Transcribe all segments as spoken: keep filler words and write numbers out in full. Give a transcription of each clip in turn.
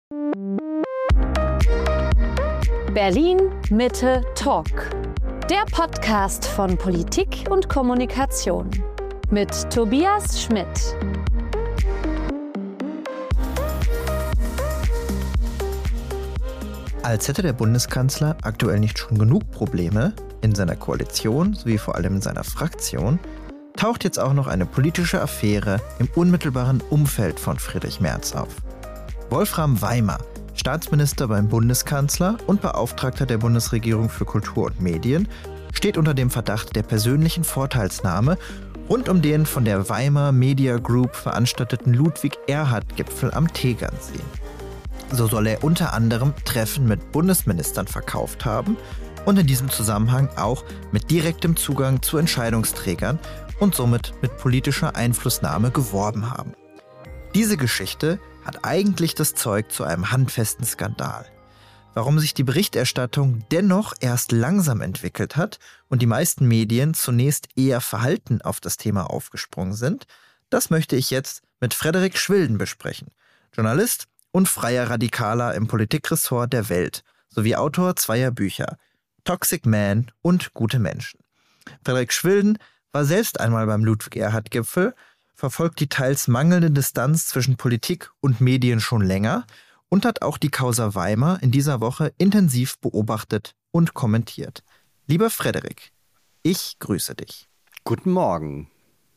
Berlin Mitte Talk. Der Podcast von Politik und Kommunikation mit Tobias Schmidt. Als hätte der Bundeskanzler aktuell nicht schon genug Probleme in seiner Koalition sowie vor allem in seiner Fraktion, taucht jetzt auch noch eine politische Affäre im unmittelbaren Umfeld von Friedrich Merz auf. Wolfram Weimer, Staatsminister beim Bundeskanzler und Beauftragter der Bundesregierung für Kultur und Medien, steht unter dem Verdacht der persönlichen Vorteilsnahme rund um den von der Weimar Media Group veranstalteten Ludwig-Erhard-Gipfel am Tegernsee. So soll er unter anderem Treffen mit Bundesministern verkauft haben und in diesem Zusammenhang auch mit direktem Zugang zu Entscheidungsträgern und somit mit politischer Einflussnahme geworben haben. Diese Geschichte hat eigentlich das Zeug zu einem handfesten Skandal. Warum sich die Berichterstattung dennoch erst langsam entwickelt hat und die meisten Medien zunächst eher verhalten auf das Thema aufgesprungen sind, das möchte ich jetzt mit Frederik Schwilden besprechen. Journalist und freier Radikaler im Politikressort der Welt, sowie Autor zweier Bücher, Toxic Man und Gute Menschen. Frederik Schwilden war selbst einmal beim Ludwig-Erhard-Gipfel, verfolgt die teils mangelnde Distanz zwischen Politik und Medien schon länger und hat auch die Causa Weimar in dieser Woche intensiv beobachtet und kommentiert. Lieber Frederik, ich grüße dich. Guten Morgen.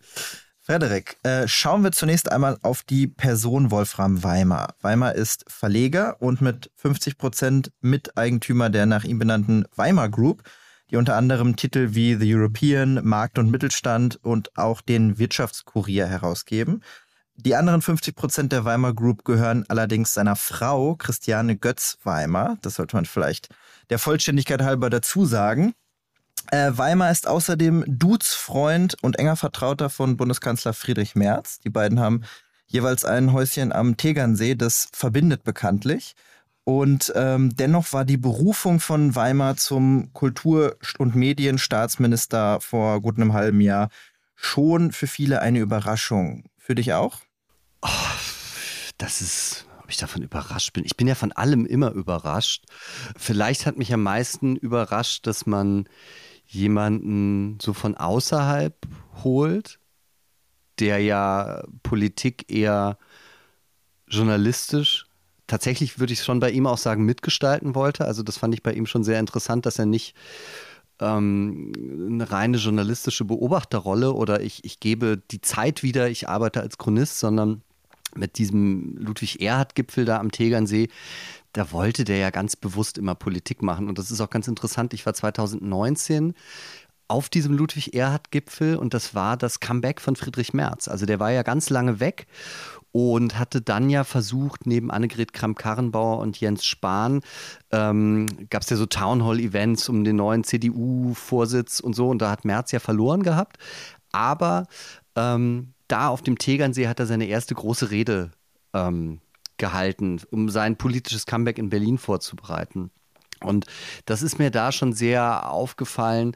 Frederik, äh, schauen wir zunächst einmal auf die Person Wolfram Weimer. Weimer ist Verleger und mit fünfzig Prozent Miteigentümer der nach ihm benannten Weimar Group, die unter anderem Titel wie The European, Markt und Mittelstand und auch den Wirtschaftskurier herausgeben. Die anderen fünfzig Prozent der Weimar Group gehören allerdings seiner Frau, Christiane Götz-Weimar. Das sollte man vielleicht der Vollständigkeit halber dazu sagen. Äh, Weimar ist außerdem Duzfreund und enger Vertrauter von Bundeskanzler Friedrich Merz. Die beiden haben jeweils ein Häuschen am Tegernsee, das verbindet bekanntlich. Und ähm, dennoch war die Berufung von Weimar zum Kultur- und Medienstaatsminister vor gut einem halben Jahr schon für viele eine Überraschung. Für dich auch? Oh, das ist, ob ich davon überrascht bin. Ich bin ja von allem immer überrascht. Vielleicht hat mich am meisten überrascht, dass man jemanden so von außerhalb holt, der ja Politik eher journalistisch, tatsächlich würde ich schon bei ihm auch sagen, mitgestalten wollte. Also das fand ich bei ihm schon sehr interessant, dass er nicht ähm, eine reine journalistische Beobachterrolle oder ich, ich gebe die Zeit wieder, ich arbeite als Chronist, sondern mit diesem Ludwig-Erhard-Gipfel da am Tegernsee, da wollte der ja ganz bewusst immer Politik machen. Und das ist auch ganz interessant. Ich war zwanzig neunzehn auf diesem Ludwig-Erhard-Gipfel und das war das Comeback von Friedrich Merz. Also der war ja ganz lange weg und hatte dann ja versucht, neben Annegret Kramp-Karrenbauer und Jens Spahn, ähm, gab es ja so Townhall-Events um den neuen C D U-Vorsitz und so. Und da hat Merz ja verloren gehabt. Aber ähm, da auf dem Tegernsee hat er seine erste große Rede ähm, gehalten, um sein politisches Comeback in Berlin vorzubereiten. Und das ist mir da schon sehr aufgefallen,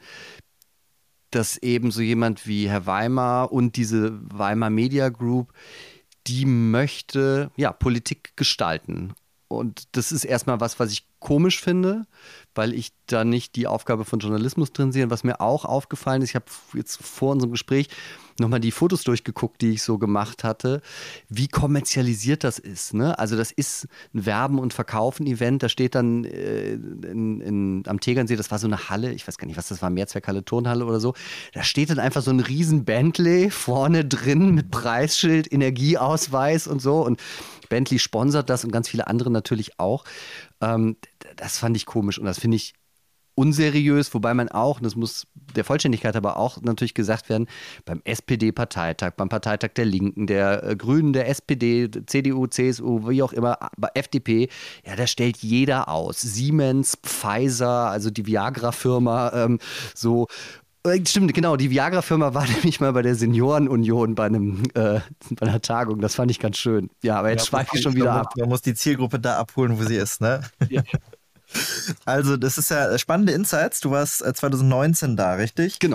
dass eben so jemand wie Herr Weimar und diese Weimar Media Group, die möchte ja Politik gestalten. Und das ist erstmal was, was ich komisch finde, weil ich da nicht die Aufgabe von Journalismus drin sehe. Und was mir auch aufgefallen ist, ich habe jetzt vor unserem Gespräch nochmal die Fotos durchgeguckt, die ich so gemacht hatte, wie kommerzialisiert das ist. Ne? Also das ist ein Werben- und Verkaufen-Event, da steht dann äh, in, in, am Tegernsee, das war so eine Halle, ich weiß gar nicht, was das war, Mehrzweckhalle, Turnhalle oder so, da steht dann einfach so ein riesen Bentley vorne drin mit Preisschild, Energieausweis und so und Bentley sponsert das und ganz viele andere natürlich auch. Ähm, das fand ich komisch und das finde ich unseriös, wobei man auch, und das muss der Vollständigkeit aber auch natürlich gesagt werden, beim S P D-Parteitag, beim Parteitag der Linken, der äh, Grünen, der S P D, C D U, C S U, wie auch immer, bei F D P, ja, da stellt jeder aus. Siemens, Pfizer, also die Viagra-Firma, ähm, so. Stimmt, genau, die Viagra-Firma war nämlich mal bei der Seniorenunion bei, einem, äh, bei einer Tagung, das fand ich ganz schön. Ja, aber jetzt ja, schweife ich schon wieder ab. Man muss die Zielgruppe da abholen, wo sie ist, ne? Ja. Also das ist ja spannende Insights, du warst zwanzig neunzehn da, richtig? Genau.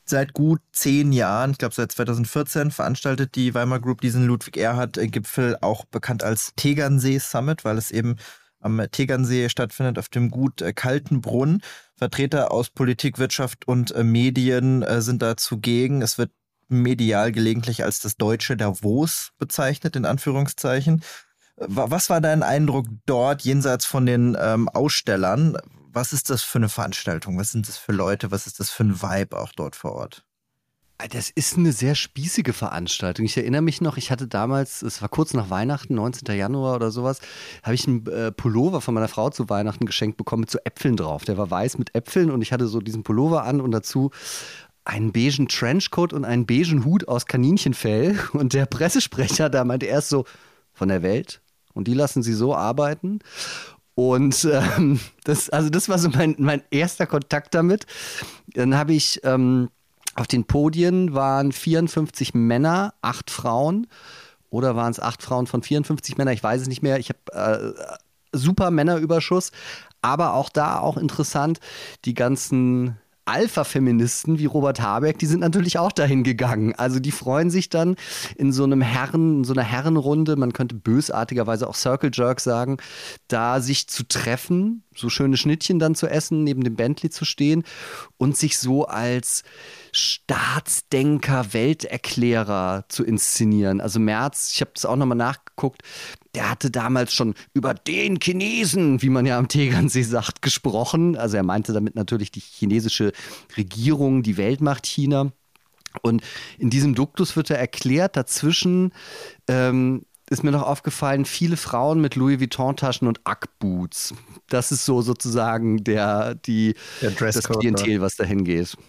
Seit gut zehn Jahren, ich glaube seit zweitausendvierzehn, veranstaltet die Weimar Group diesen Ludwig-Erhard-Gipfel, auch bekannt als Tegernsee-Summit, weil es eben am Tegernsee stattfindet, auf dem Gut Kaltenbrunn. Vertreter aus Politik, Wirtschaft und äh, Medien äh, sind da zugegen. Es wird medial gelegentlich als das deutsche Davos bezeichnet, in Anführungszeichen. Was war dein Eindruck dort, jenseits von den ähm, Ausstellern? Was ist das für eine Veranstaltung? Was sind das für Leute? Was ist das für ein Vibe auch dort vor Ort? Das ist eine sehr spießige Veranstaltung. Ich erinnere mich noch, ich hatte damals, es war kurz nach Weihnachten, neunzehnten Januar oder sowas, habe ich einen äh, Pullover von meiner Frau zu Weihnachten geschenkt bekommen mit so Äpfeln drauf. Der war weiß mit Äpfeln und ich hatte so diesen Pullover an und dazu einen beigen Trenchcoat und einen beigen Hut aus Kaninchenfell. Und der Pressesprecher da meinte erst so, von der Welt? Und die lassen sie so arbeiten. Und ähm, das, also das war so mein, mein erster Kontakt damit. Dann habe ich, ähm, auf den Podien waren vierundfünfzig Männer, acht Frauen. Oder waren es acht Frauen von vierundfünfzig Männern? Ich weiß es nicht mehr. Ich habe äh, super Männerüberschuss. Aber auch da, auch interessant, die ganzen Alpha-Feministen wie Robert Habeck, die sind natürlich auch dahin gegangen. Also die freuen sich dann in so einem Herren, in so einer Herrenrunde, man könnte bösartigerweise auch Circle Jerk sagen, da sich zu treffen, so schöne Schnittchen dann zu essen, neben dem Bentley zu stehen und sich so als Staatsdenker, Welterklärer zu inszenieren. Also Merz, ich habe das auch nochmal nachgeguckt, der hatte damals schon über den Chinesen, wie man ja am Tegernsee sagt, gesprochen. Also er meinte damit natürlich die chinesische Regierung, die Weltmacht China. Und in diesem Duktus wird er erklärt, dazwischen ähm, ist mir noch aufgefallen, viele Frauen mit Louis Vuitton-Taschen und Ugg-Boots. Das ist so sozusagen der, die, der das Klientel, was dahin geht.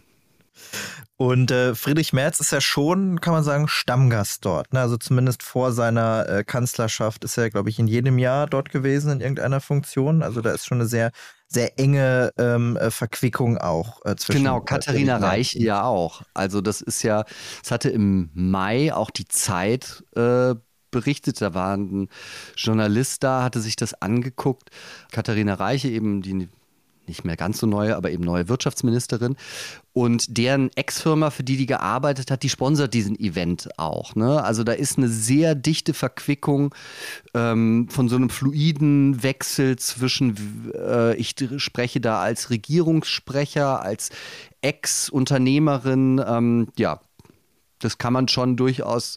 Und äh, Friedrich Merz ist ja schon, kann man sagen, Stammgast dort. Ne? Also zumindest vor seiner äh, Kanzlerschaft ist er, glaube ich, in jedem Jahr dort gewesen in irgendeiner Funktion. Also da ist schon eine sehr, sehr enge ähm, Verquickung auch äh, zwischen. Genau, Katharina äh, Reich ja auch. Also das ist ja, es hatte im Mai auch die Zeit äh, berichtet, da war ein Journalist da, hatte sich das angeguckt. Katharina Reiche, eben die nicht mehr ganz so neue, aber eben neue Wirtschaftsministerin. Und deren Ex-Firma, für die die gearbeitet hat, die sponsert diesen Event auch. Ne? Also da ist eine sehr dichte Verquickung ähm, von so einem fluiden Wechsel zwischen, äh, ich spreche da als Regierungssprecher, als Ex-Unternehmerin. Ähm, ja, das kann man schon durchaus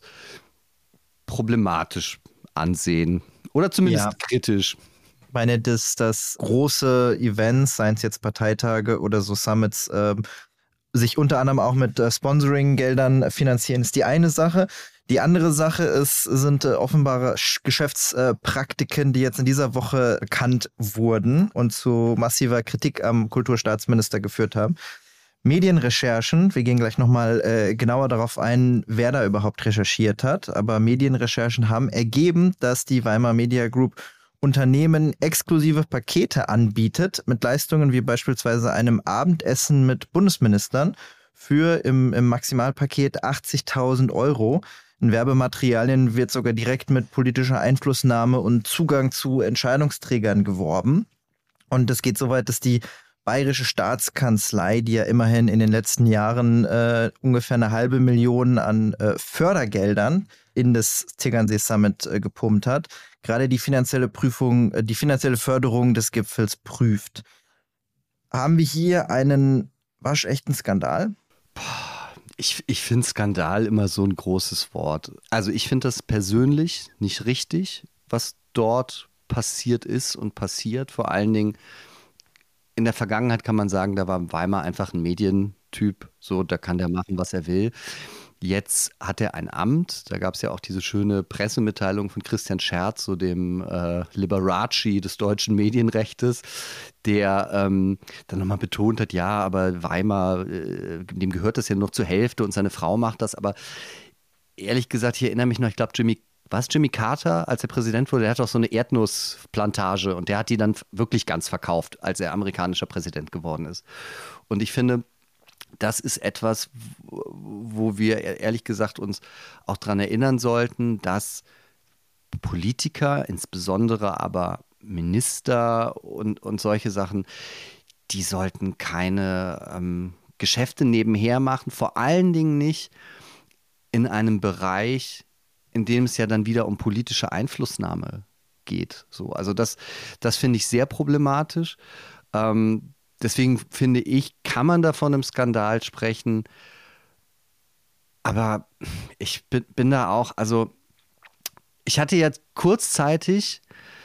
problematisch ansehen. Oder zumindest ja. kritisch. Ich meine, dass das große Events, seien es jetzt Parteitage oder so Summits, äh, sich unter anderem auch mit äh, Sponsoring-Geldern finanzieren, ist die eine Sache. Die andere Sache ist, sind äh, offenbare Sch- Geschäftspraktiken, die jetzt in dieser Woche bekannt wurden und zu massiver Kritik am Kulturstaatsminister geführt haben. Medienrecherchen, wir gehen gleich nochmal äh, genauer darauf ein, wer da überhaupt recherchiert hat, aber Medienrecherchen haben ergeben, dass die Weimar Media Group Unternehmen exklusive Pakete anbietet mit Leistungen wie beispielsweise einem Abendessen mit Bundesministern für im, im Maximalpaket achtzigtausend Euro. In Werbematerialien wird sogar direkt mit politischer Einflussnahme und Zugang zu Entscheidungsträgern geworben. Und es geht so weit, dass die Bayerische Staatskanzlei, die ja immerhin in den letzten Jahren äh, ungefähr eine halbe Million an äh, Fördergeldern in das Tegernsee Summit äh, gepumpt hat, gerade die finanzielle Prüfung, äh, die finanzielle Förderung des Gipfels prüft. Haben wir hier einen waschechten Skandal? Ich, ich finde Skandal immer so ein großes Wort. Also ich finde das persönlich nicht richtig, was dort passiert ist und passiert. Vor allen Dingen in der Vergangenheit kann man sagen, da war Weimar einfach ein Medientyp, so, da kann der machen, was er will. Jetzt hat er ein Amt, da gab es ja auch diese schöne Pressemitteilung von Christian Scherz, so dem äh, Liberace des deutschen Medienrechtes, der ähm, dann nochmal betont hat, ja, aber Weimar, äh, dem gehört das ja noch zur Hälfte und seine Frau macht das, aber ehrlich gesagt, ich erinnere mich noch, ich glaube, Jimmy Was, Jimmy Carter, als er Präsident wurde, der hat doch so eine Erdnussplantage und der hat die dann wirklich ganz verkauft, als er amerikanischer Präsident geworden ist. Und ich finde, das ist etwas, wo wir ehrlich gesagt uns auch daran erinnern sollten, dass Politiker, insbesondere aber Minister und, und solche Sachen, die sollten keine, ähm, Geschäfte nebenher machen, vor allen Dingen nicht in einem Bereich, in dem es ja dann wieder um politische Einflussnahme geht. So, also das, das finde ich sehr problematisch. Ähm, deswegen finde ich, kann man da von einem Skandal sprechen. Aber ich bin, bin da auch, also ich hatte jetzt kurzzeitig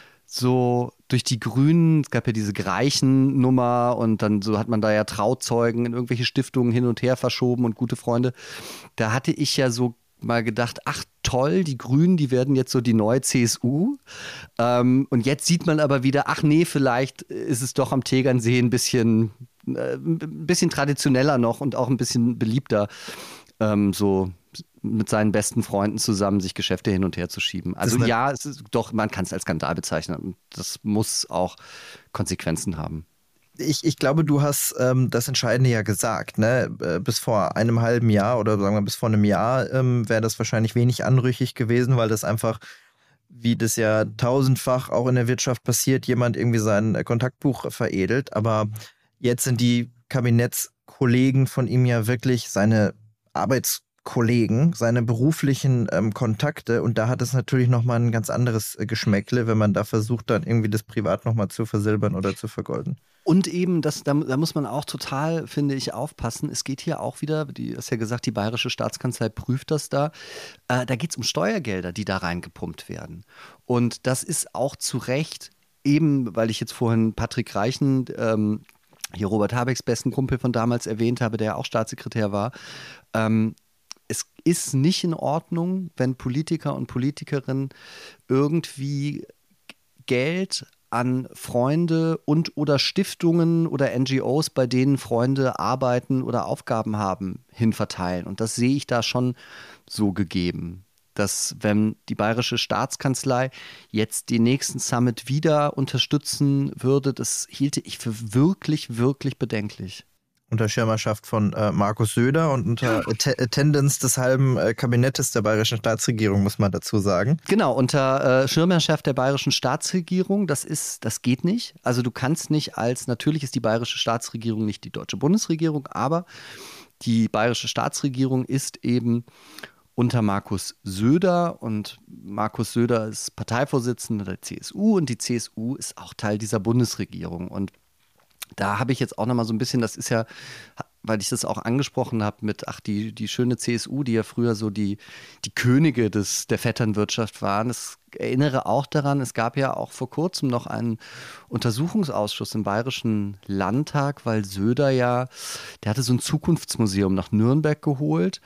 so durch die Grünen, es gab ja diese Greichen-Nummer und dann so hat man da ja Trauzeugen in irgendwelche Stiftungen hin und her verschoben und gute Freunde. Da hatte ich ja so mal gedacht, ach toll, die Grünen, die werden jetzt so die neue C S U. Ähm, und jetzt sieht man aber wieder, ach nee, vielleicht ist es doch am Tegernsee ein bisschen, äh, ein bisschen traditioneller noch und auch ein bisschen beliebter, ähm, so mit seinen besten Freunden zusammen sich Geschäfte hin und her zu schieben. Also ja, es ist doch, man kann es als Skandal bezeichnen. Das muss auch Konsequenzen haben. Ich, ich glaube, du hast ähm, das Entscheidende ja gesagt, ne? Bis vor einem halben Jahr oder sagen wir bis vor einem Jahr ähm, wäre das wahrscheinlich wenig anrüchig gewesen, weil das einfach, wie das ja tausendfach auch in der Wirtschaft passiert, jemand irgendwie sein Kontaktbuch veredelt. Aber jetzt sind die Kabinettskollegen von ihm ja wirklich seine Arbeitskollegen, seine beruflichen ähm, Kontakte. Und da hat es natürlich nochmal ein ganz anderes äh, Geschmäckle, wenn man da versucht, dann irgendwie das privat nochmal zu versilbern oder zu vergolden. Und eben, das, da, da muss man auch total, finde ich, aufpassen. Es geht hier auch wieder, die hast ja gesagt, die Bayerische Staatskanzlei prüft das da. Äh, da geht es um Steuergelder, die da reingepumpt werden. Und das ist auch zu Recht, eben, weil ich jetzt vorhin Patrick Reichen, ähm, hier Robert Habecks besten Kumpel von damals erwähnt habe, der auch Staatssekretär war. Ähm, es ist nicht in Ordnung, wenn Politiker und Politikerinnen irgendwie Geld an Freunde und oder Stiftungen oder N G Os, bei denen Freunde arbeiten oder Aufgaben haben, hinverteilen. Und das sehe ich da schon so gegeben, dass wenn die Bayerische Staatskanzlei jetzt den nächsten Summit wieder unterstützen würde, das hielte ich für wirklich, wirklich bedenklich. Unter Schirmherrschaft von äh, Markus Söder und unter Att- Attendance des halben äh, Kabinettes der Bayerischen Staatsregierung, muss man dazu sagen. Genau, unter äh, Schirmherrschaft der Bayerischen Staatsregierung, das ist, das geht nicht. Also du kannst nicht als, natürlich ist die Bayerische Staatsregierung nicht die deutsche Bundesregierung, aber die Bayerische Staatsregierung ist eben unter Markus Söder und Markus Söder ist Parteivorsitzender der C S U und die C S U ist auch Teil dieser Bundesregierung. Und da habe ich jetzt auch nochmal so ein bisschen, das ist ja, weil ich das auch angesprochen habe mit, ach, die, die schöne C S U, die ja früher so die, die Könige des, der Vetternwirtschaft waren. Ich erinnere auch daran, es gab ja auch vor kurzem noch einen Untersuchungsausschuss im Bayerischen Landtag, weil Söder ja, der hatte so ein Zukunftsmuseum nach Nürnberg geholt.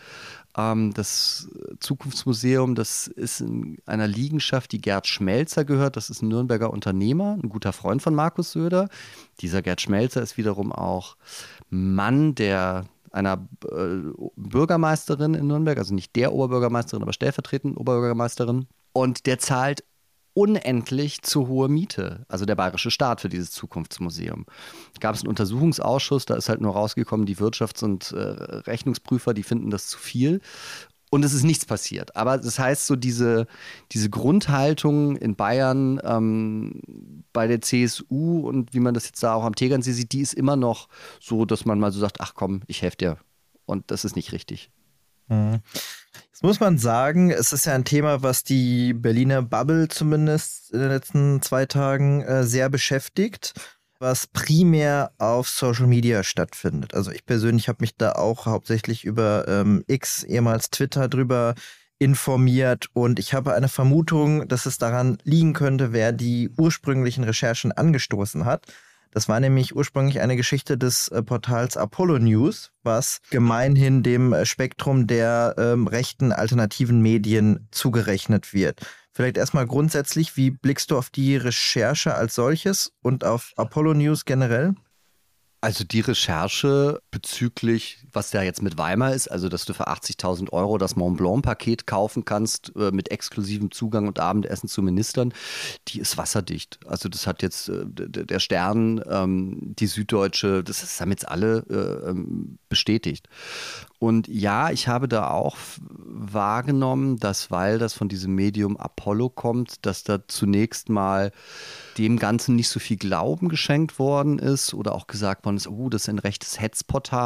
Das Zukunftsmuseum, das ist in einer Liegenschaft, die Gerd Schmelzer gehört. Das ist ein Nürnberger Unternehmer, ein guter Freund von Markus Söder. Dieser Gerd Schmelzer ist wiederum auch Mann der einer äh, Bürgermeisterin in Nürnberg, also nicht der Oberbürgermeisterin, aber stellvertretend Oberbürgermeisterin. Und der zahlt unendlich zu hohe Miete, also der bayerische Staat für dieses Zukunftsmuseum. Da gab es einen Untersuchungsausschuss, da ist halt nur rausgekommen, die Wirtschafts- und äh, Rechnungsprüfer, die finden das zu viel. Und es ist nichts passiert. Aber das heißt, so diese, diese Grundhaltung in Bayern ähm, bei der C S U und wie man das jetzt da auch am Tegernsee sieht, die ist immer noch so, dass man mal so sagt, ach komm, ich helfe dir. Und das ist nicht richtig. Mhm. Jetzt muss man sagen, es ist ja ein Thema, was die Berliner Bubble zumindest in den letzten zwei Tagen äh, sehr beschäftigt, was primär auf Social Media stattfindet. Also ich persönlich habe mich da auch hauptsächlich über ähm, X, ehemals Twitter, drüber informiert und ich habe eine Vermutung, dass es daran liegen könnte, wer die ursprünglichen Recherchen angestoßen hat. Das war nämlich ursprünglich eine Geschichte des äh, Portals Apollo News, was gemeinhin dem äh, Spektrum der ähm, rechten alternativen Medien zugerechnet wird. Vielleicht erstmal grundsätzlich, wie blickst du auf die Recherche als solches und auf Apollo News generell? Also die Recherche bezüglich, was da jetzt mit Weimar ist, also dass du für achtzigtausend Euro das Mont Blanc-Paket kaufen kannst äh, mit exklusivem Zugang und Abendessen zu Ministern, die ist wasserdicht. Also das hat jetzt äh, der Stern, ähm, die Süddeutsche, das haben jetzt alle äh, bestätigt. Und ja, ich habe da auch wahrgenommen, dass, weil das von diesem Medium Apollo kommt, dass da zunächst mal dem Ganzen nicht so viel Glauben geschenkt worden ist oder auch gesagt worden ist, oh, das ist ein rechtes Hetzportal.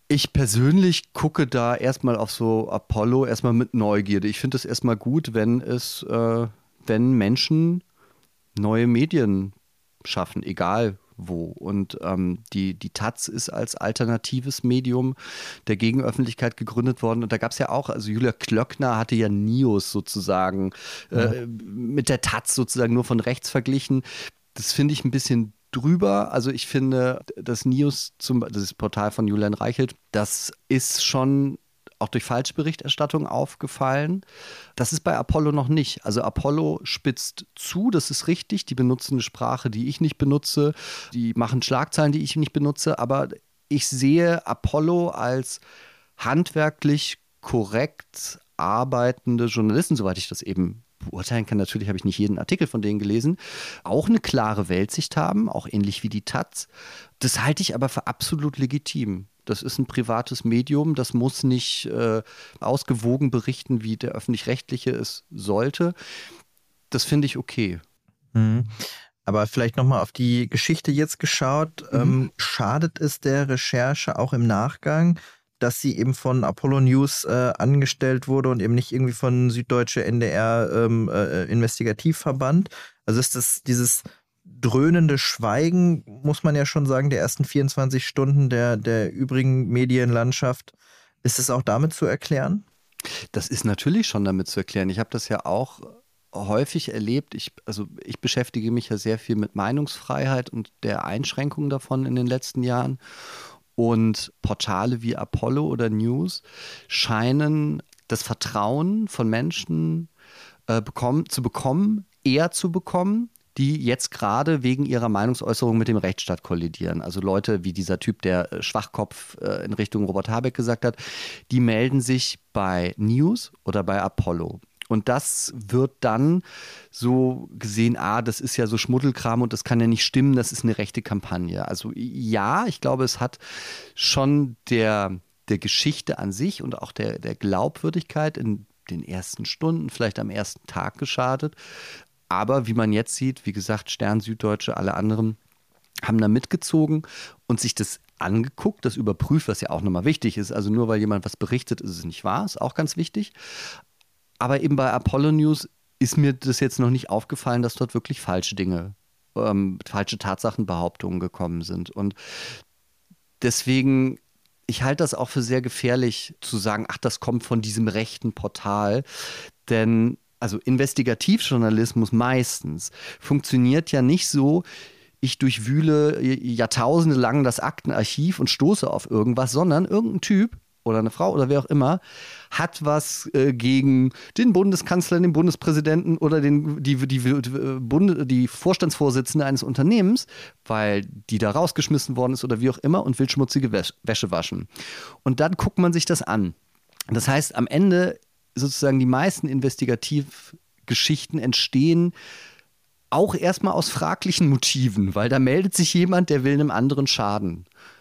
Ich persönlich gucke da erstmal auf so Apollo erstmal mit Neugierde. Ich finde es erstmal gut, wenn es, äh, wenn Menschen neue Medien schaffen, egal wo. Und ähm, die, die Taz ist als alternatives Medium der Gegenöffentlichkeit gegründet worden. Und da gab es ja auch, also Julia Klöckner hatte ja Nios sozusagen ja. äh, mit der Taz sozusagen nur von rechts verglichen. Das finde ich ein bisschen drüber. Also ich finde, das Nios, zum, das ist das Portal von Julian Reichelt, das ist schon auch durch Falschberichterstattung aufgefallen. Das ist bei Apollo noch nicht. Also Apollo spitzt zu, das ist richtig. Die benutzen eine Sprache, die ich nicht benutze. Die machen Schlagzeilen, die ich nicht benutze. Aber ich sehe Apollo als handwerklich korrekt arbeitende Journalisten, soweit ich das eben beurteilen kann. Natürlich habe ich nicht jeden Artikel von denen gelesen. Auch eine klare Weltsicht haben, auch ähnlich wie die Taz. Das halte ich aber für absolut legitim. Das ist ein privates Medium, das muss nicht äh, ausgewogen berichten, wie der Öffentlich-Rechtliche es sollte. Das finde ich okay. Mhm. Aber vielleicht nochmal auf die Geschichte jetzt geschaut. Mhm. Ähm, schadet es der Recherche auch im Nachgang, dass sie eben von Apollo News äh, angestellt wurde und eben nicht irgendwie von Süddeutsche N D R ähm, äh, Investigativverband? Also ist das dieses dröhnende Schweigen, muss man ja schon sagen, der ersten vierundzwanzig Stunden der, der übrigen Medienlandschaft, ist es auch damit zu erklären? Das ist natürlich schon damit zu erklären. Ich habe das ja auch häufig erlebt. Ich, also ich beschäftige mich ja sehr viel mit Meinungsfreiheit und der Einschränkung davon in den letzten Jahren. Und Portale wie Apollo oder News scheinen das Vertrauen von Menschen äh, bekommen, zu bekommen, eher zu bekommen, die jetzt gerade wegen ihrer Meinungsäußerung mit dem Rechtsstaat kollidieren. Also Leute wie dieser Typ, der Schwachkopf äh, in Richtung Robert Habeck gesagt hat, die melden sich bei News oder bei Apollo. Und das wird dann so gesehen, ah, das ist ja so Schmuddelkram und das kann ja nicht stimmen, das ist eine rechte Kampagne. Also ja, ich glaube, es hat schon der, der Geschichte an sich und auch der, der Glaubwürdigkeit in den ersten Stunden, vielleicht am ersten Tag geschadet. Aber wie man jetzt sieht, wie gesagt, Stern, Süddeutsche, alle anderen haben da mitgezogen und sich das angeguckt, das überprüft, was ja auch nochmal wichtig ist. Also nur weil jemand was berichtet, ist es nicht wahr, ist auch ganz wichtig. Aber eben bei Apollo News ist mir das jetzt noch nicht aufgefallen, dass dort wirklich falsche Dinge, ähm, falsche Tatsachenbehauptungen gekommen sind. Und deswegen, ich halte das auch für sehr gefährlich zu sagen, ach, das kommt von diesem rechten Portal. Denn also Investigativjournalismus meistens funktioniert ja nicht so, ich durchwühle jahrtausende lang das Aktenarchiv und stoße auf irgendwas, sondern irgendein Typ oder eine Frau oder wer auch immer hat was äh, gegen den Bundeskanzler, den Bundespräsidenten oder den, die, die, die, Bund, die Vorstandsvorsitzende eines Unternehmens, weil die da rausgeschmissen worden ist oder wie auch immer und will schmutzige Wäsche waschen. Und dann guckt man sich das an. Das heißt, am Ende sozusagen die meisten Investigativgeschichten entstehen auch erstmal aus fraglichen Motiven, weil da meldet sich jemand, der will einem anderen schaden.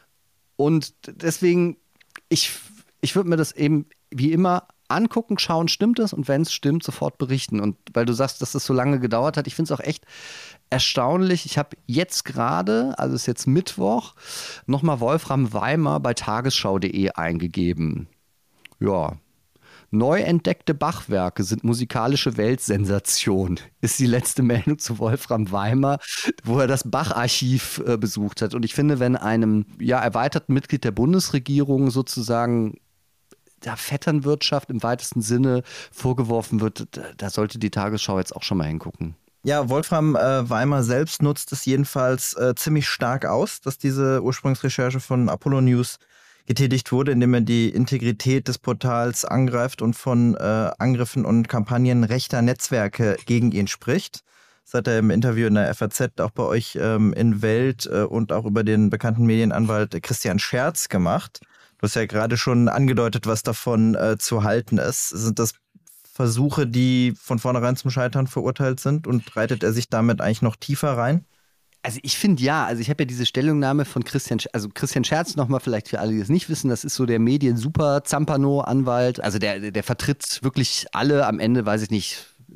Und deswegen, ich, ich würde mir das eben wie immer angucken, schauen, stimmt das? Und wenn es stimmt, sofort berichten. Und weil du sagst, dass das so lange gedauert hat, ich finde es auch echt erstaunlich. Ich habe jetzt gerade, also es ist jetzt Mittwoch, nochmal Wolfram Weimar bei tagesschau punkt de eingegeben. Ja. Neu entdeckte Bachwerke sind musikalische Weltsensation, ist die letzte Meldung zu Wolfram Weimar, wo er das Bach-Archiv äh, besucht hat. Und ich finde, wenn einem ja, erweiterten Mitglied der Bundesregierung sozusagen der Vetternwirtschaft im weitesten Sinne vorgeworfen wird, da, da sollte die Tagesschau jetzt auch schon mal hingucken. Ja, Wolfram äh, Weimar selbst nutzt es jedenfalls äh, ziemlich stark aus, dass diese Ursprungsrecherche von Apollo News getätigt wurde, indem er die Integrität des Portals angreift und von äh, Angriffen und Kampagnen rechter Netzwerke gegen ihn spricht. Das hat er im Interview in der F A Z auch bei euch ähm, in Welt äh, und auch über den bekannten Medienanwalt Christian Scherz gemacht. Du hast ja gerade schon angedeutet, was davon äh, zu halten ist. Sind das Versuche, die von vornherein zum Scheitern verurteilt sind und reitet er sich damit eigentlich noch tiefer rein? Also ich finde ja, also ich habe ja diese Stellungnahme von Christian, also Christian Scherz nochmal vielleicht für alle, die es nicht wissen, das ist so der Medien-Super-Zampano-Anwalt, also der, der vertritt wirklich alle, am Ende weiß ich nicht,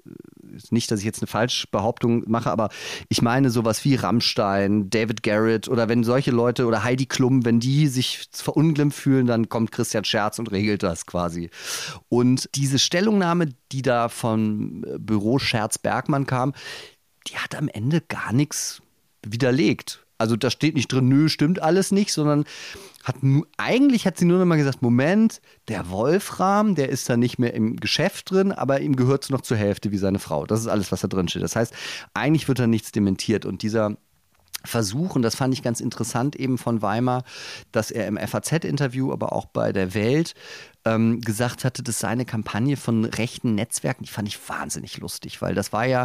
nicht, dass ich jetzt eine Falschbehauptung mache, aber ich meine sowas wie Rammstein, David Garrett oder wenn solche Leute oder Heidi Klum, wenn die sich verunglimpft fühlen, dann kommt Christian Scherz und regelt das quasi. Und diese Stellungnahme, die da vom Büro Scherz-Bergmann kam, die hat am Ende gar nichts widerlegt. Also da steht nicht drin, nö, stimmt alles nicht, sondern hat nu, eigentlich hat sie nur noch mal gesagt, Moment, der Wolfram, der ist da nicht mehr im Geschäft drin, aber ihm gehört es noch zur Hälfte wie seine Frau. Das ist alles, was da drin steht. Das heißt, eigentlich wird da nichts dementiert. Und dieser Versuch, und das fand ich ganz interessant eben von Weimar, dass er im F A Z-Interview, aber auch bei der Welt ähm, gesagt hatte, das sei eine Kampagne von rechten Netzwerken. Die fand ich wahnsinnig lustig, weil das war ja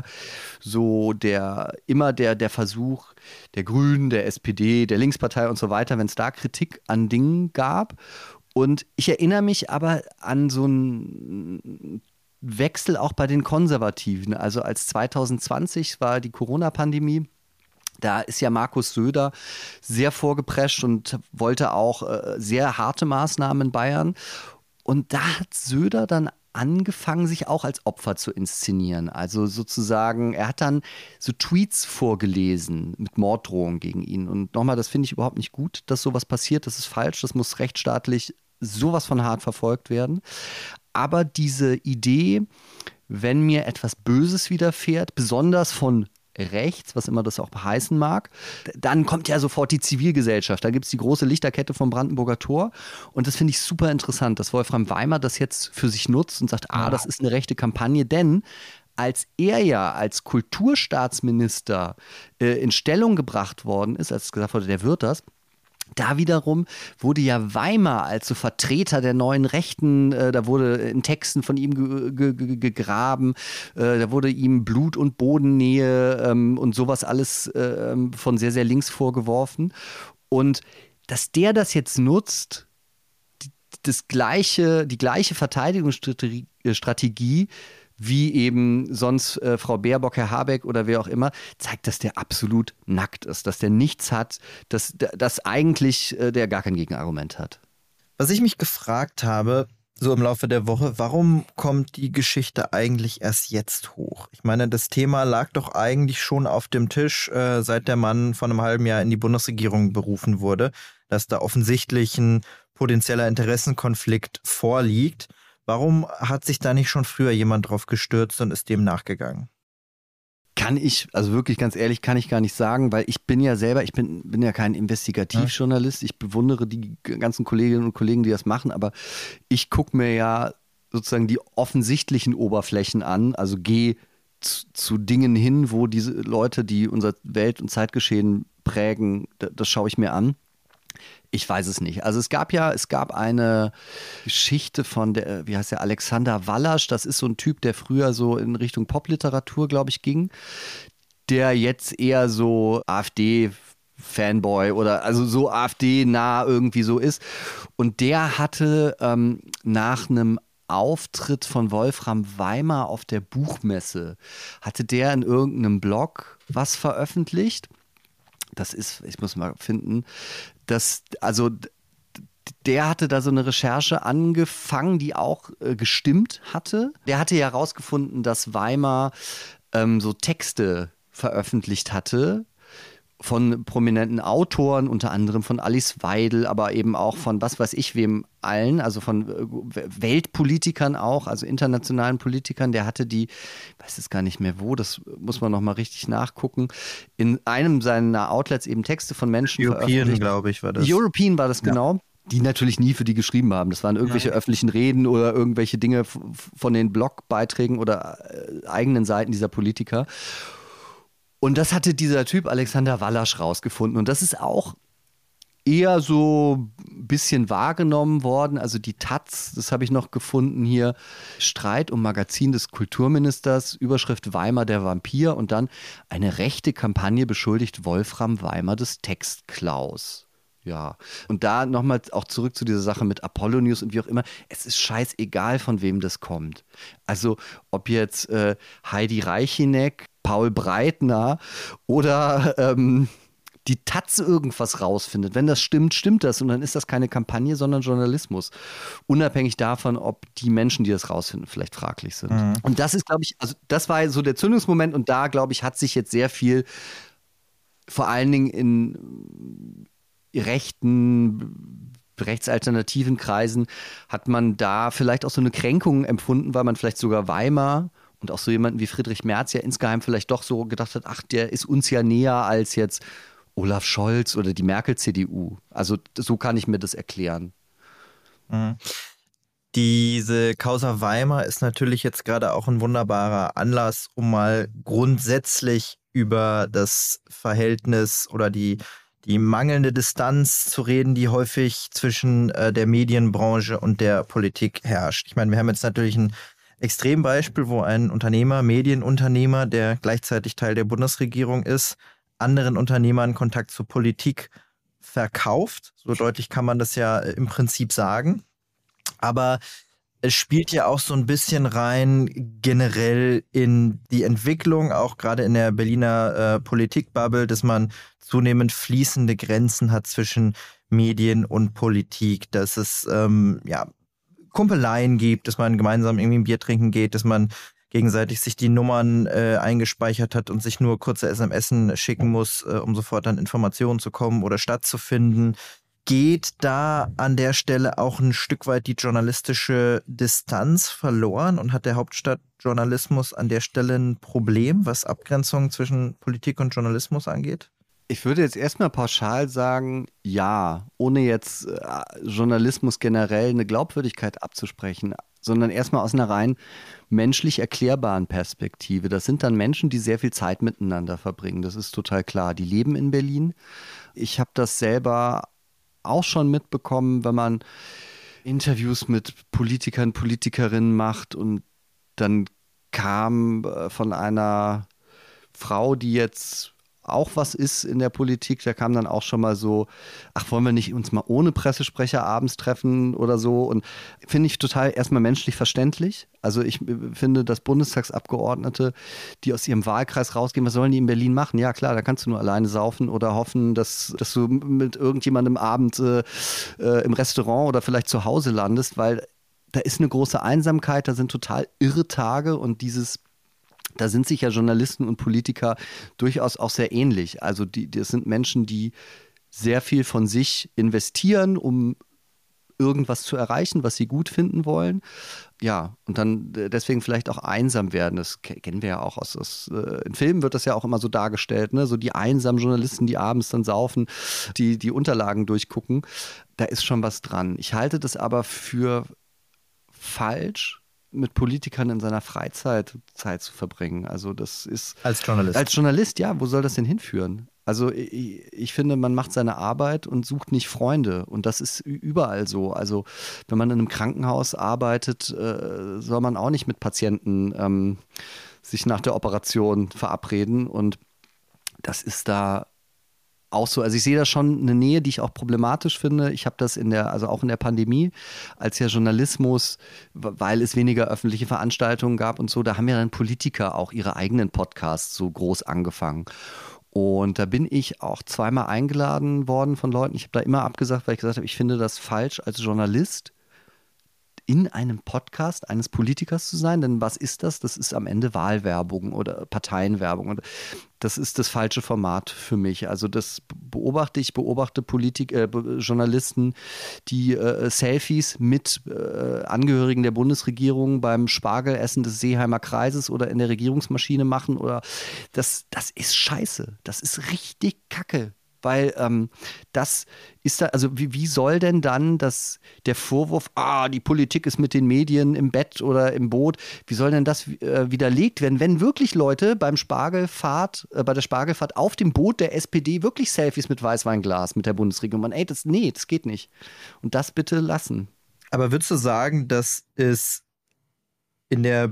so der immer der, der Versuch der Grünen, der S P D, der Linkspartei und so weiter, wenn es da Kritik an Dingen gab. Und ich erinnere mich aber an so einen Wechsel auch bei den Konservativen. Also als zwanzig zwanzig war die Corona-Pandemie, da ist ja Markus Söder sehr vorgeprescht und wollte auch äh, sehr harte Maßnahmen in Bayern. Und da hat Söder dann angefangen, sich auch als Opfer zu inszenieren. Also sozusagen, er hat dann so Tweets vorgelesen mit Morddrohungen gegen ihn. Und nochmal, das finde ich überhaupt nicht gut, dass sowas passiert. Das ist falsch, das muss rechtsstaatlich sowas von hart verfolgt werden. Aber diese Idee, wenn mir etwas Böses widerfährt, besonders von rechts, was immer das auch heißen mag, dann kommt ja sofort die Zivilgesellschaft. Da gibt es die große Lichterkette vom Brandenburger Tor. Und das finde ich super interessant, dass Wolfram Weimar das jetzt für sich nutzt und sagt, ah, das ist eine rechte Kampagne, denn als er ja als Kulturstaatsminister äh, in Stellung gebracht worden ist, als gesagt wurde, der wird das, da wiederum wurde ja Weimar als so Vertreter der neuen Rechten, äh, da wurde in Texten von ihm ge- ge- gegraben, äh, da wurde ihm Blut- und Bodennähe ähm, und sowas alles äh, von sehr, sehr links vorgeworfen. Und dass der das jetzt nutzt, die, das gleiche, die gleiche Verteidigungsstrategie wie eben sonst äh, Frau Baerbock, Herr Habeck oder wer auch immer, zeigt, dass der absolut nackt ist, dass der nichts hat, dass, dass eigentlich äh, der gar kein Gegenargument hat. Was ich mich gefragt habe, so im Laufe der Woche, warum kommt die Geschichte eigentlich erst jetzt hoch? Ich meine, das Thema lag doch eigentlich schon auf dem Tisch, äh, seit der Mann vor einem halben Jahr in die Bundesregierung berufen wurde, dass da offensichtlich ein potenzieller Interessenkonflikt vorliegt. Warum hat sich da nicht schon früher jemand drauf gestürzt und ist dem nachgegangen? Kann ich, also wirklich ganz ehrlich, kann ich gar nicht sagen, weil ich bin ja selber, ich bin, bin ja kein Investigativjournalist, ich bewundere die ganzen Kolleginnen und Kollegen, die das machen, aber ich gucke mir ja sozusagen die offensichtlichen Oberflächen an, also gehe zu, zu Dingen hin, wo diese Leute, die unser Welt- und Zeitgeschehen prägen, das, das schaue ich mir an. Ich weiß es nicht. Also es gab ja, es gab eine Geschichte von der, wie heißt der, Alexander Wallasch, das ist so ein Typ, der früher so in Richtung Popliteratur, glaube ich, ging, der jetzt eher so AfD-Fanboy oder also so AfD-nah irgendwie so ist. Und der hatte ähm, nach einem Auftritt von Wolfram Weimar auf der Buchmesse, hatte der in irgendeinem Blog was veröffentlicht. Das ist, ich muss mal finden, das, also der hatte da so eine Recherche angefangen, die auch äh, gestimmt hatte. Der hatte ja herausgefunden, dass Weimar ähm, so Texte veröffentlicht hatte von prominenten Autoren, unter anderem von Alice Weidel, aber eben auch von was weiß ich wem allen, also von äh, Weltpolitikern auch, also internationalen Politikern. Der hatte die, ich weiß jetzt gar nicht mehr wo, das muss man nochmal richtig nachgucken, in einem seiner Outlets eben Texte von Menschen European, glaube ich, war das. European war das, ja. Genau. Die natürlich nie für die geschrieben haben. Das waren irgendwelche ja. öffentlichen Reden oder irgendwelche Dinge von den Blogbeiträgen oder äh, eigenen Seiten dieser Politiker. Und das hatte dieser Typ Alexander Wallasch rausgefunden. Und das ist auch eher so ein bisschen wahrgenommen worden. Also die Taz, das habe ich noch gefunden hier, Streit um Magazin des Kulturministers, Überschrift Weimar der Vampir und dann eine rechte Kampagne beschuldigt Wolfram Weimar des Textklaus. Ja, und da nochmal auch zurück zu dieser Sache mit Apollo News und wie auch immer. Es ist scheißegal, von wem das kommt. Also ob jetzt äh, Heidi Reichineck, Paul Breitner oder ähm, die Taz irgendwas rausfindet. Wenn das stimmt, stimmt das und dann ist das keine Kampagne, sondern Journalismus. Unabhängig davon, ob die Menschen, die das rausfinden, vielleicht fraglich sind. Mhm. Und das ist, glaube ich, also das war so der Zündungsmoment und da, glaube ich, hat sich jetzt sehr viel, vor allen Dingen in rechten, rechtsalternativen Kreisen, hat man da vielleicht auch so eine Kränkung empfunden, weil man vielleicht sogar Weimar und auch so jemanden wie Friedrich Merz ja insgeheim vielleicht doch so gedacht hat, ach, der ist uns ja näher als jetzt Olaf Scholz oder die Merkel-C D U. Also so kann ich mir das erklären. Mhm. Diese Causa Weimar ist natürlich jetzt gerade auch ein wunderbarer Anlass, um mal grundsätzlich über das Verhältnis oder die die mangelnde Distanz zu reden, die häufig zwischen äh, der Medienbranche und der Politik herrscht. Ich meine, wir haben jetzt natürlich ein Extrembeispiel, wo ein Unternehmer, Medienunternehmer, der gleichzeitig Teil der Bundesregierung ist, anderen Unternehmern Kontakt zur Politik verkauft. So deutlich kann man das ja im Prinzip sagen. Aber es spielt ja auch so ein bisschen rein generell in die Entwicklung, auch gerade in der Berliner äh, Politikbubble, dass man zunehmend fließende Grenzen hat zwischen Medien und Politik, dass es ähm, ja, Kumpeleien gibt, dass man gemeinsam irgendwie ein Bier trinken geht, dass man gegenseitig sich die Nummern äh, eingespeichert hat und sich nur kurze S M S schicken muss, äh, um sofort an Informationen zu kommen oder stattzufinden. Geht da an der Stelle auch ein Stück weit die journalistische Distanz verloren und hat der Hauptstadtjournalismus an der Stelle ein Problem, was Abgrenzung zwischen Politik und Journalismus angeht? Ich würde jetzt erstmal pauschal sagen, ja, ohne jetzt äh, Journalismus generell eine Glaubwürdigkeit abzusprechen, sondern erstmal aus einer rein menschlich erklärbaren Perspektive. Das sind dann Menschen, die sehr viel Zeit miteinander verbringen, das ist total klar. Die leben in Berlin. Ich habe das selber auch schon mitbekommen, wenn man Interviews mit Politikern, Politikerinnen macht und dann kam von einer Frau, die jetzt auch was ist in der Politik, da kam dann auch schon mal so, ach, wollen wir nicht uns mal ohne Pressesprecher abends treffen oder so, und finde ich total erstmal menschlich verständlich. Also ich finde, dass Bundestagsabgeordnete, die aus ihrem Wahlkreis rausgehen, was sollen die in Berlin machen? Ja klar, da kannst du nur alleine saufen oder hoffen, dass, dass du mit irgendjemandem Abend äh, äh, im Restaurant oder vielleicht zu Hause landest, weil da ist eine große Einsamkeit, da sind total irre Tage und dieses Da sind sich ja Journalisten und Politiker durchaus auch sehr ähnlich. Also die, das sind Menschen, die sehr viel von sich investieren, um irgendwas zu erreichen, was sie gut finden wollen. Ja, und dann deswegen vielleicht auch einsam werden. Das kennen wir ja auch aus, aus äh, in Filmen wird das ja auch immer so dargestellt, ne? So die einsamen Journalisten, die abends dann saufen, die die Unterlagen durchgucken. Da ist schon was dran. Ich halte das aber für falsch, mit Politikern in seiner Freizeit Zeit zu verbringen. Also das ist... Als Journalist. Als Journalist, ja. Wo soll das denn hinführen? Also ich, ich finde, man macht seine Arbeit und sucht nicht Freunde. Und das ist überall so. Also wenn man in einem Krankenhaus arbeitet, äh, soll man auch nicht mit Patienten ähm, sich nach der Operation verabreden. Und das ist da auch so. Also ich sehe da schon eine Nähe, die ich auch problematisch finde. Ich habe das in der, also auch in der Pandemie, als ja Journalismus, weil es weniger öffentliche Veranstaltungen gab und so, da haben ja dann Politiker auch ihre eigenen Podcasts so groß angefangen. Und da bin ich auch zweimal eingeladen worden von Leuten. Ich habe da immer abgesagt, weil ich gesagt habe, ich finde das falsch als Journalist, in einem Podcast eines Politikers zu sein, denn was ist das? Das ist am Ende Wahlwerbung oder Parteienwerbung. Und das ist das falsche Format für mich. Also das beobachte ich, beobachte Politik, äh, Journalisten, die äh, Selfies mit äh, Angehörigen der Bundesregierung beim Spargelessen des Seeheimer Kreises oder in der Regierungsmaschine machen. Oder das, das ist scheiße. Das ist richtig Kacke. Weil ähm, das ist da, also wie, wie soll denn dann das, der Vorwurf, ah, die Politik ist mit den Medien im Bett oder im Boot, wie soll denn das äh, widerlegt werden, wenn wirklich Leute beim Spargelfahrt, äh, bei der Spargelfahrt auf dem Boot der S P D wirklich Selfies mit Weißweinglas mit der Bundesregierung machen? Ey, das, nee, das geht nicht. Und das bitte lassen. Aber würdest du sagen, dass es in der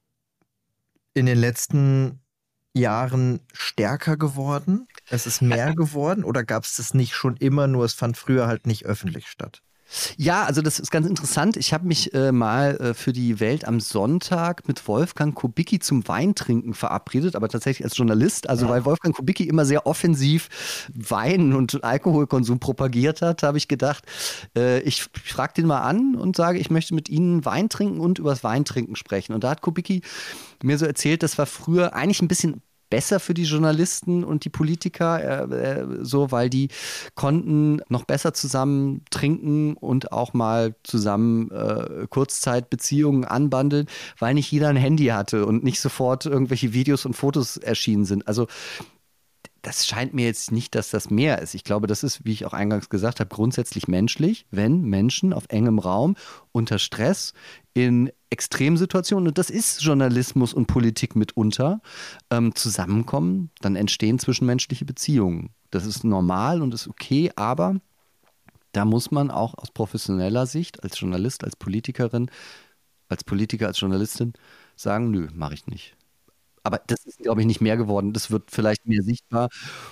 in den letzten Jahren stärker geworden? Es ist mehr geworden oder gab es das nicht schon immer, nur es fand früher halt nicht öffentlich statt? Ja, also das ist ganz interessant. Ich habe mich äh, mal äh, für die Welt am Sonntag mit Wolfgang Kubicki zum Weintrinken verabredet, aber tatsächlich als Journalist. Also weil Wolfgang Kubicki immer sehr offensiv Wein und Alkoholkonsum propagiert hat, habe ich gedacht, äh, ich frage den mal an und sage, ich möchte mit Ihnen Wein trinken und über das Weintrinken sprechen. Und da hat Kubicki mir so erzählt, das war früher eigentlich ein bisschen besser für die Journalisten und die Politiker, äh, äh, so, weil die konnten noch besser zusammen trinken und auch mal zusammen äh, Kurzzeitbeziehungen anbandeln, weil nicht jeder ein Handy hatte und nicht sofort irgendwelche Videos und Fotos erschienen sind. Also das scheint mir jetzt nicht, dass das mehr ist. Ich glaube, das ist, wie ich auch eingangs gesagt habe, grundsätzlich menschlich, wenn Menschen auf engem Raum unter Stress in Extremsituationen, und das ist Journalismus und Politik mitunter, ähm, zusammenkommen, dann entstehen zwischenmenschliche Beziehungen. Das ist normal und ist okay, aber da muss man auch aus professioneller Sicht, als Journalist, als Politikerin, als Politiker, als Journalistin sagen, nö, mache ich nicht. Aber das ist, glaube ich, nicht mehr geworden. Das wird vielleicht mehr sichtbar,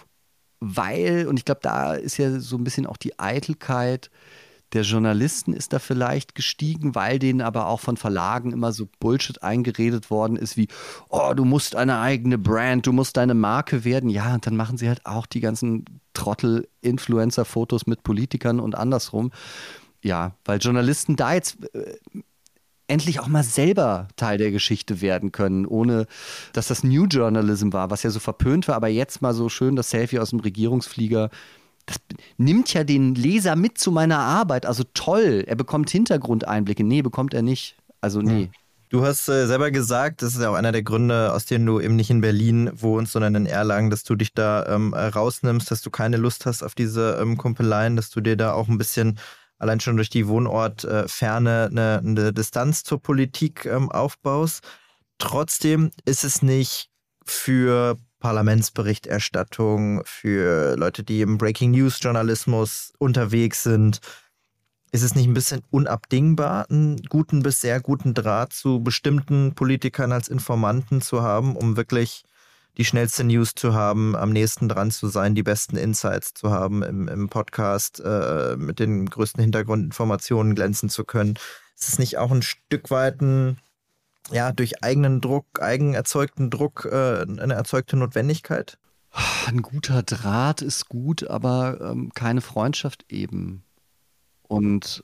weil, und ich glaube, da ist ja so ein bisschen auch die Eitelkeit der Journalisten ist da vielleicht gestiegen, weil denen aber auch von Verlagen immer so Bullshit eingeredet worden ist wie, oh, du musst eine eigene Brand, du musst deine Marke werden. Ja, und dann machen sie halt auch die ganzen Trottel-Influencer-Fotos mit Politikern und andersrum. Ja, weil Journalisten da jetzt äh, endlich auch mal selber Teil der Geschichte werden können, ohne dass das New Journalism war, was ja so verpönt war, aber jetzt mal so schön das Selfie aus dem Regierungsflieger. Das nimmt ja den Leser mit zu meiner Arbeit. Also toll, er bekommt Hintergrundeinblicke. Nee, bekommt er nicht. Also nee. Du hast äh, selber gesagt, das ist ja auch einer der Gründe, aus denen du eben nicht in Berlin wohnst, sondern in Erlangen, dass du dich da ähm, rausnimmst, dass du keine Lust hast auf diese ähm, Kumpeleien, dass du dir da auch ein bisschen allein schon durch die Wohnortferne äh, eine, eine Distanz zur Politik ähm, aufbaust. Trotzdem ist es nicht für Parlamentsberichterstattung, für Leute, die im Breaking-News-Journalismus unterwegs sind, ist es nicht ein bisschen unabdingbar, einen guten bis sehr guten Draht zu bestimmten Politikern als Informanten zu haben, um wirklich die schnellste News zu haben, am nächsten dran zu sein, die besten Insights zu haben im, im Podcast, äh, mit den größten Hintergrundinformationen glänzen zu können? Ist es nicht auch ein Stück weit ein ja, durch eigenen Druck, eigen erzeugten Druck, äh, eine erzeugte Notwendigkeit? Ein guter Draht ist gut, aber ähm, keine Freundschaft eben. Und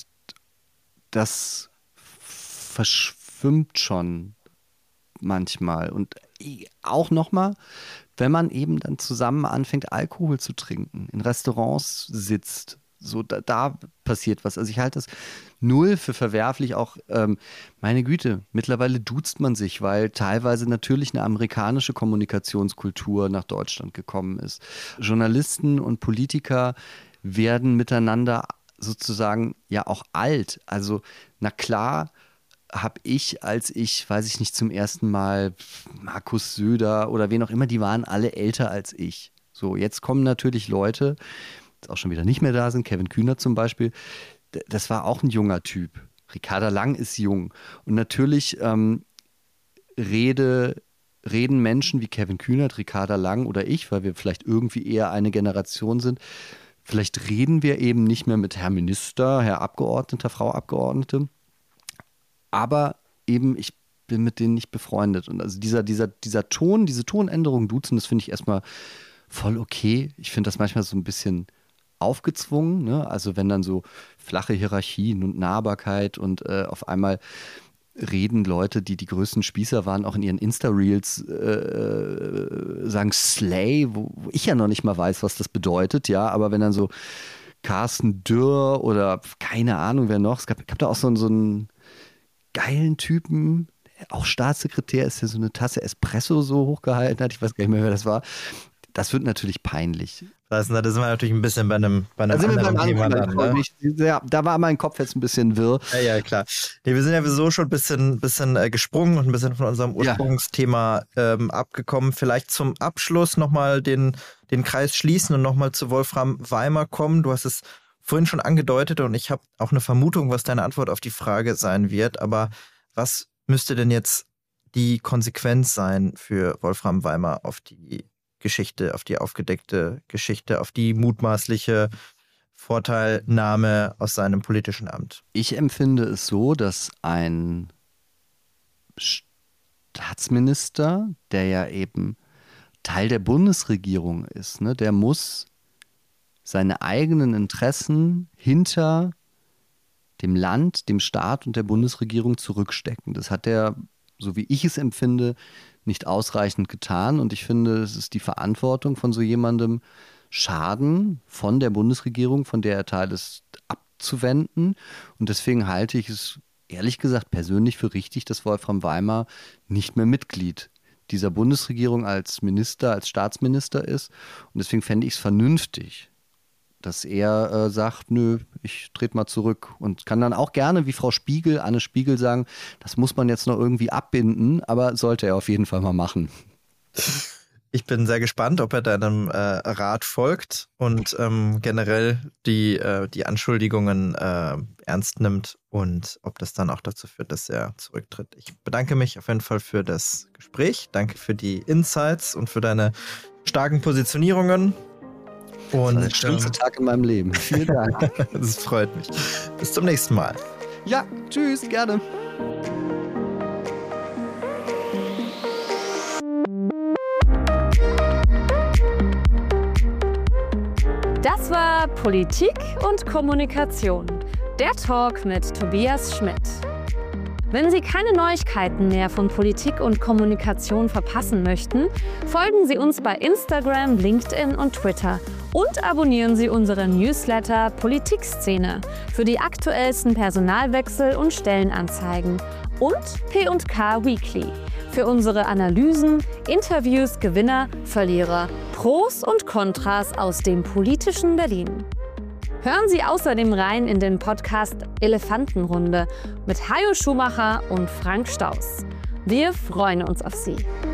das verschwimmt schon manchmal. Und auch nochmal, wenn man eben dann zusammen anfängt, Alkohol zu trinken, in Restaurants sitzt, so da, da passiert was. Also ich halte das null für verwerflich, auch ähm, meine Güte, mittlerweile duzt man sich, weil teilweise natürlich eine amerikanische Kommunikationskultur nach Deutschland gekommen ist. Journalisten und Politiker werden miteinander sozusagen ja auch alt. Also na klar habe ich, als ich, weiß ich nicht, zum ersten Mal Markus Söder oder wen auch immer, die waren alle älter als ich. So, jetzt kommen natürlich Leute, auch schon wieder nicht mehr da sind, Kevin Kühnert zum Beispiel, das war auch ein junger Typ. Ricarda Lang ist jung. Und natürlich ähm, rede, reden Menschen wie Kevin Kühnert, Ricarda Lang oder ich, weil wir vielleicht irgendwie eher eine Generation sind, vielleicht reden wir eben nicht mehr mit Herr Minister, Herr Abgeordneter, Frau Abgeordnete, aber eben, ich bin mit denen nicht befreundet. Und also dieser, dieser, dieser Ton, diese Tonänderung duzen, das finde ich erstmal voll okay. Ich finde das manchmal so ein bisschen aufgezwungen, ne? Also wenn dann so flache Hierarchien und Nahbarkeit und äh, auf einmal reden Leute, die die größten Spießer waren, auch in ihren Insta-Reels äh, sagen Slay, wo, wo ich ja noch nicht mal weiß, was das bedeutet, ja, aber wenn dann so Carsten Dürr oder keine Ahnung, wer noch, es gab, gab da auch so, so einen geilen Typen, auch Staatssekretär, ist ja so eine Tasse Espresso so hochgehalten hat, ich weiß gar nicht mehr, wer das war. Das wird natürlich peinlich. Das, da sind wir natürlich ein bisschen bei einem, bei einem also anderen Thema dann, ne? Ja, da war mein Kopf jetzt ein bisschen wirr. Ja, ja, klar. Nee, wir sind ja sowieso schon ein bisschen, bisschen äh, gesprungen und ein bisschen von unserem Ursprungsthema ja. ähm, abgekommen. Vielleicht zum Abschluss nochmal den, den Kreis schließen und nochmal zu Wolfram Weimer kommen. Du hast es vorhin schon angedeutet und ich habe auch eine Vermutung, was deine Antwort auf die Frage sein wird. Aber was müsste denn jetzt die Konsequenz sein für Wolfram Weimer auf die Geschichte, auf die aufgedeckte Geschichte, auf die mutmaßliche Vorteilnahme aus seinem politischen Amt? Ich empfinde es so, dass ein Staatsminister, der ja eben Teil der Bundesregierung ist, ne, der muss seine eigenen Interessen hinter dem Land, dem Staat und der Bundesregierung zurückstecken. Das hat er, so wie ich es empfinde, nicht ausreichend getan. Und ich finde, es ist die Verantwortung von so jemandem, Schaden von der Bundesregierung, von der er Teil ist, abzuwenden. Und deswegen halte ich es ehrlich gesagt persönlich für richtig, dass Wolfram Weimar nicht mehr Mitglied dieser Bundesregierung als Minister, als Staatsminister ist. Und deswegen fände ich es vernünftig, dass er äh, sagt, nö, ich trete mal zurück. Und kann dann auch gerne, wie Frau Spiegel, Anne Spiegel sagen, das muss man jetzt noch irgendwie abbinden, aber sollte er auf jeden Fall mal machen. Ich bin sehr gespannt, ob er deinem äh, Rat folgt und ähm, generell die, äh, die Anschuldigungen äh, ernst nimmt und ob das dann auch dazu führt, dass er zurücktritt. Ich bedanke mich auf jeden Fall für das Gespräch. Danke für die Insights und für deine starken Positionierungen. Und, das war der schönste ähm, Tag in meinem Leben. Vielen Dank. Das freut mich. Bis zum nächsten Mal. Ja, tschüss, gerne. Das war Politik und Kommunikation, der Talk mit Tobias Schmidt. Wenn Sie keine Neuigkeiten mehr von Politik und Kommunikation verpassen möchten, folgen Sie uns bei Instagram, LinkedIn und Twitter und abonnieren Sie unseren Newsletter Politikszene für die aktuellsten Personalwechsel und Stellenanzeigen und P und K Weekly für unsere Analysen, Interviews, Gewinner, Verlierer, Pros und Kontras aus dem politischen Berlin. Hören Sie außerdem rein in den Podcast Elefantenrunde mit Hajo Schumacher und Frank Staus. Wir freuen uns auf Sie.